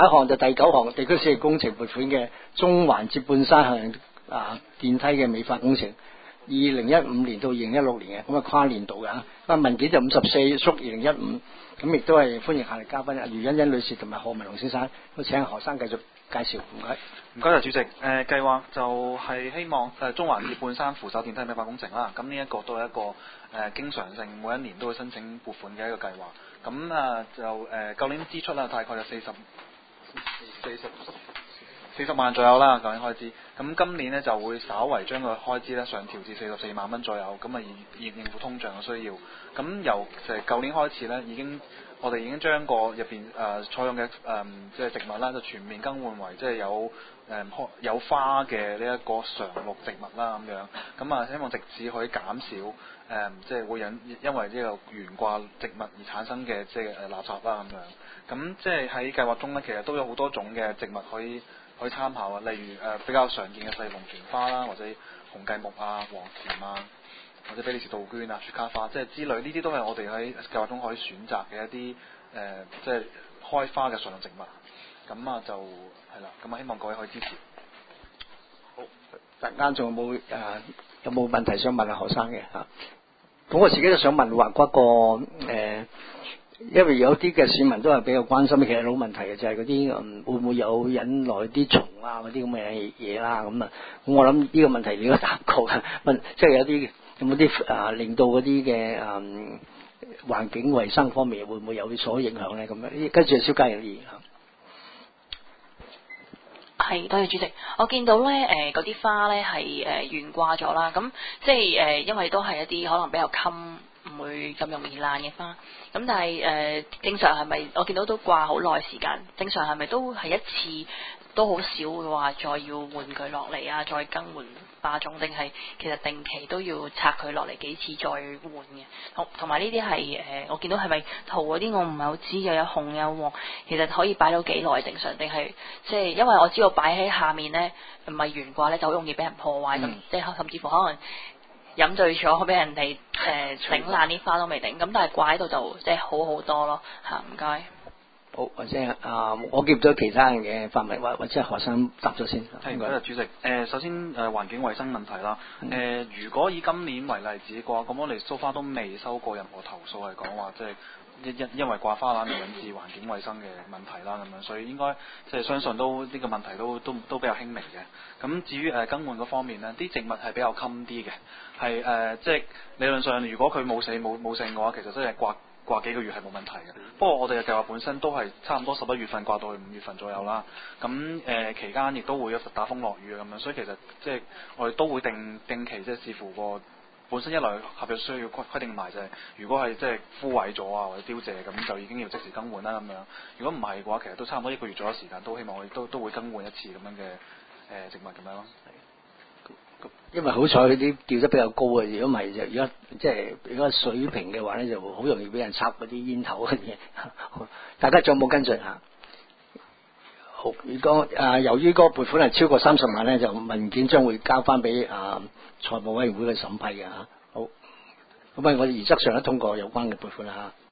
下一項就第9項地區小型工程撥款嘅中環接半山行電梯嘅美化工程，2015年到2016年嘅，咁跨年度嘅文件就54/2015，咁亦都係歡迎下嚟嘉賓余欣欣女士同埋何文龍先生，都請何生繼續介紹，唔該。 唔該曬主席。計劃就係希望中環接半山扶手電梯美化工程啦。咁呢一個都係一個經常性每一年都會申請撥款嘅一個計劃。咁就舊年支出啦，大概就40萬左右啦，舊年開支。咁今年呢，就會稍為將個開支呢上調至44萬蚊左右，咁以應付通脹嘅需要。咁由舊年開始呢，我哋已經將個入邊採用嘅即係植物啦，就全面更換為即係有花嘅呢一個常綠植物啦咁樣。咁希望藉此可以減少即係會因為呢個懸掛植物而產生嘅即係垃圾啦咁樣。咁即係喺計劃中呢，其實都有好多種嘅植物可以參考啊，例如比較常見嘅細龍泉花啦，或者紅繼木啊、黃蟬啊，或者比利時杜鵑啊、雪茄花，即係之類，呢啲都係我哋喺計劃中可以選擇嘅一啲即係開花嘅常綠植物。咁就係啦，咁希望各位可以支持。 好，突然間仲有冇問題想問何生嘅嚇？咁我自己都想問話嗰個因為有啲嘅市民都係比較關心，其實老問題嘅就係嗰啲會唔會有引來啲蟲啊嗰啲咁嘅嘢啦咁我諗呢個問題你都答過嘅，問即係有冇啲令到嗰啲嘅環境衛生方面會唔會有所影響咧？咁樣跟住蕭嘉儀議員係，多謝主席。我見到咧嗰啲花咧係懸掛咗啦，咁即係因為都係一啲可能比較襟，唔會咁容易爛嘅花。咁但係正常係咪我見到都掛好耐時間？正常係咪都係一次都好少嘅話，再要換佢落嚟啊，再更換花種，定係其實定期都要拆佢落嚟幾次再換嘅？同埋呢啲係我見到係咪圖嗰啲我唔係好知，又有紅有黃，其實可以擺到幾耐正常？定係即係因為我知道擺喺下面咧唔係懸掛咧，就好容易俾人破壞咁，即係甚至乎可能飲醉咗俾人哋整爛啲花都未定。咁但係掛喺度就即係好好多咯嚇，唔該。 好，或者我見唔到其他人嘅發問，或者何生答咗先。 係，唔該，主席。首先環境衛生問題啦。如果以今年為例子嘅話，咁我哋so far都未收過任何投訴係講話即係因為掛花籃而引致環境衛生嘅問題啦咁樣，所以應該即係相信都呢個問題都比較輕微嘅。咁至於更換嗰方面呢，啲植物係比較襟啲嘅，係即係理論上如果佢冇性嘅話，其實真係掛幾個月係冇問題嘅。不過我哋嘅計劃本身都係差唔多11月份掛到去5月份左右啦。咁期間亦都會有打風落雨咁樣，所以其實即係我哋都會定期即係視乎個本身一來合約需要規定埋就係，如果係即係枯萎咗啊或者凋謝咁，就已經要即時更換啦咁樣。如果唔係嘅話，其實都差唔多1個月左右時間，都希望我哋都會更換一次咁樣嘅植物咁樣咯。 因為好彩佢啲吊得比較高啊，如果唔係就如果水平嘅話咧，就好容易俾人插嗰啲煙頭嘅嘢。大家仲有冇跟進嚇？好，如果由於嗰個撥款係超過30萬咧，就文件將會交翻俾財務委員會去審批嘅嚇。好，咁我哋原則上都通過有關嘅撥款啦嚇。